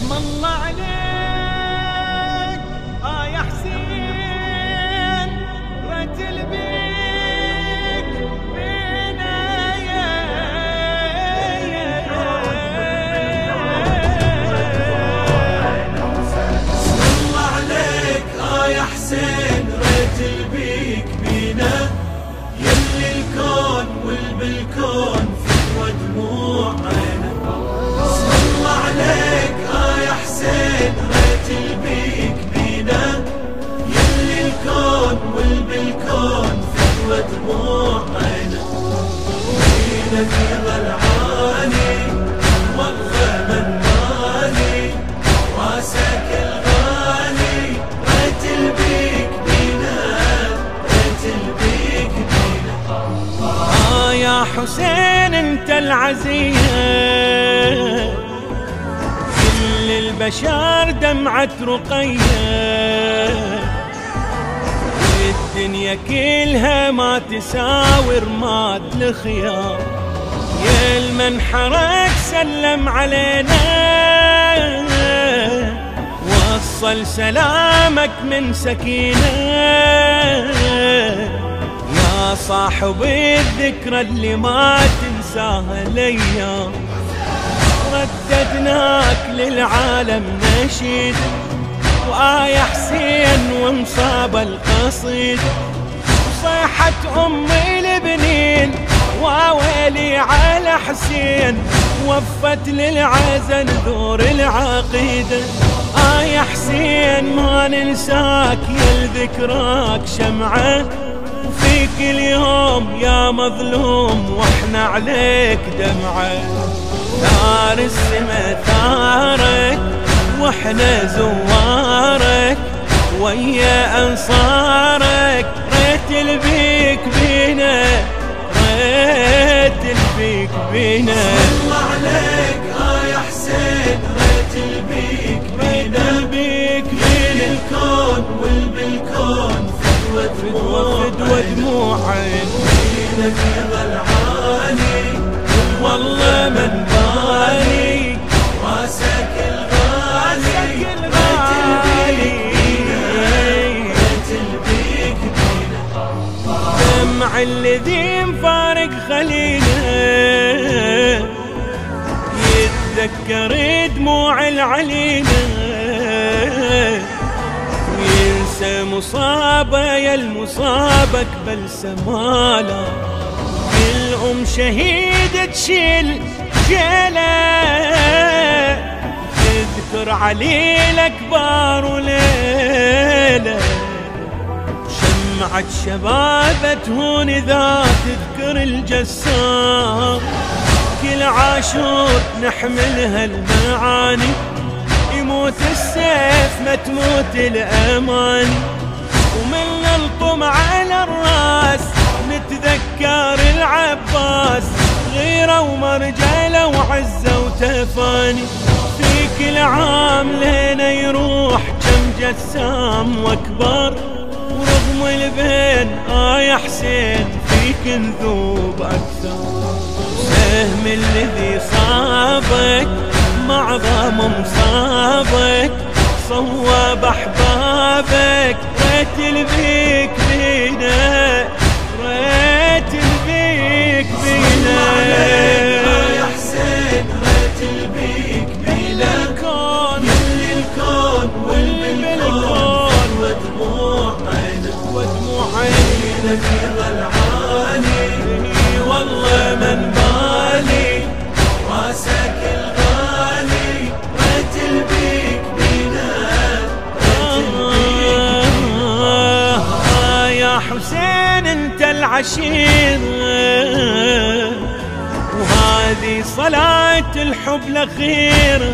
اسم الله عليك يا حسين رجل بيك بنايا اسم الله عليك يا حسين رجل بيك بينا يلي الكون والبالكون فدوى دموع عينك اسم الله عليك يا حسين رجل بيك بينا يلي الكون والبالكون فدوى دموع عينك بينك يا ضلعاني والله من مالي راسك الغالي رجل بيك بينا رجل بيك بينا يا حسين انت العزيز كل البشر دمعة رقية والدنيا كلها ما تساوي رماد الخيار يا المنحرك سلم علينا وصل سلامك من سكينة يا صاحب الذكرى اللي ما تنساها الايام رددناك للعالم نشيد وآية حسين ومصاب القصيد وصيحة أمي البنين وويلي على حسين وفت للعزل دور العقيدة يا حسين ما ننساك يا ذكراك شمعة وفيك اليوم يا مظلوم واحنا عليك دمعة نار السما ثارك واحنا زوارك ويا انصارك ريت البيك بينا ريت البيك بينا اسم الله عليك يا حسين ريت البيك بينا البيك بين الكون والبالكون فدوى دموع عين بينك يا ضلعاني والله من بالي راسك الغالي ريت البيك بينا دمع الذي مفارق خلينا يتذكر دموع العلينا وينسى مصابه يا المصابك بلسماله الأم شهيد تشيل جيله تذكر عليل كبار وليله شمعة شبابة تهون إذا تذكر الجسام كل عاشور نحملها المعاني يموت السيف ما تموت الأماني ومن نلطم على الراس نتذكر العباس غيرة ومرجلة وعزة وتفاني في كل عام لنا يروح كم جسام واكبر ورغم البين يا حسين فيك نذوب اكثر سهم الذي صابك معظم مصابك صوب احبابك ريت البيك بينا ريت البيك بينا يا حسين ريت البيك بينا الكون يلي الكون والبالكون ودموع عينك يا ضلعاني والله من بالي راسك الغالي ريت البيك بينا يا حسين انت العشير وهذه صلاة الحب الأخيرة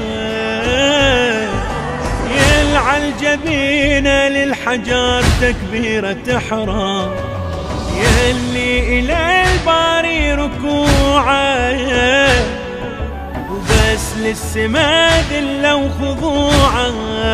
يلعى الجبينة للحجر تكبيرة تحرام يلي إلى الباري ركوعه وبس للسما ذلة وخضوعه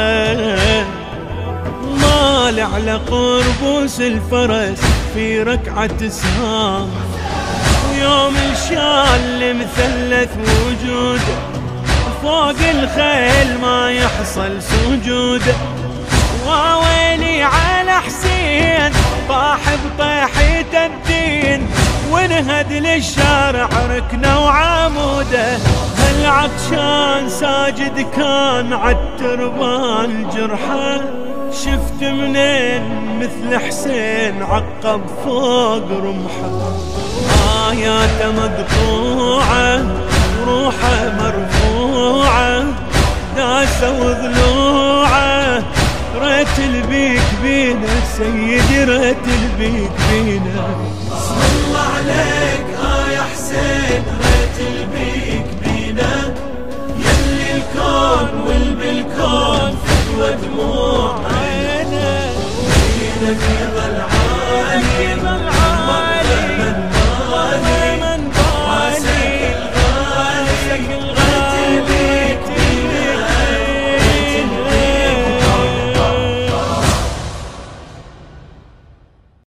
مال على قربوس الفرس في ركعة سهام ويوم الشال مثلث وجوده فوق الخيل ما يحصل سجوده. وويلي على حسين طاح بطيحة الدين، وانهد للشارع ركنه وعموده. هالعطشان ساجد كان عالتربان جرحه، شفت منين مثل حسين عقب فوق رمحه. آياته مقطوعة وروحه مرفوعة، داسة وضلوعه، ريت البيك بينا سيدي ريت البيك بينا. بسم الله عليك